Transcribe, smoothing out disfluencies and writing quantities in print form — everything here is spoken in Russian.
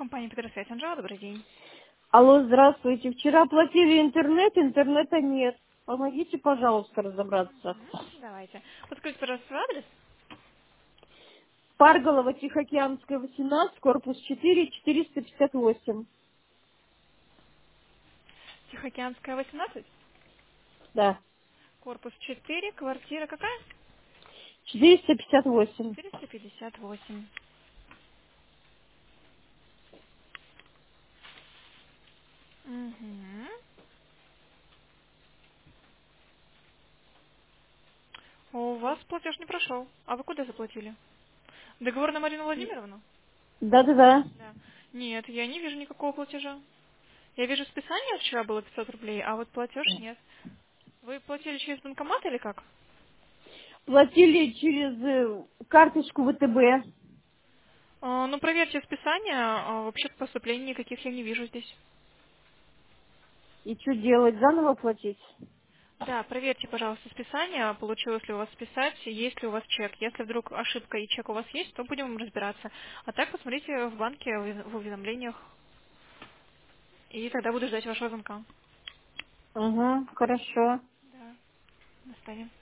Компания Петросвязь. Анжела, добрый день. Алло, здравствуйте. Вчера платили интернет, интернета нет. Помогите, пожалуйста, разобраться. Давайте. Подскажите, пожалуйста, свой адрес. Парголова, Тихоокеанская, 18, корпус 4, 458. Тихоокеанская, 18. Да, Корпус 4. Квартира какая? 458. 458. Угу. У вас платеж не прошел. А вы куда заплатили? Договор на Марину Владимировну? Да-да-да. Да. Нет, я не вижу никакого платежа. Я вижу списание вчера было 500 рублей, а вот платеж нет. Вы платили через банкомат или как? Платили через карточку ВТБ. Ну, проверьте списание. Вообще поступлений никаких я не вижу здесь. И что делать? Заново платить? Да, проверьте, пожалуйста, списание, получилось ли у вас списать, есть ли у вас чек. Если вдруг ошибка и чек у вас есть, то будем разбираться. А так посмотрите в банке, в уведомлениях, и тогда буду ждать вашего звонка. Угу, хорошо. Да, до свидания.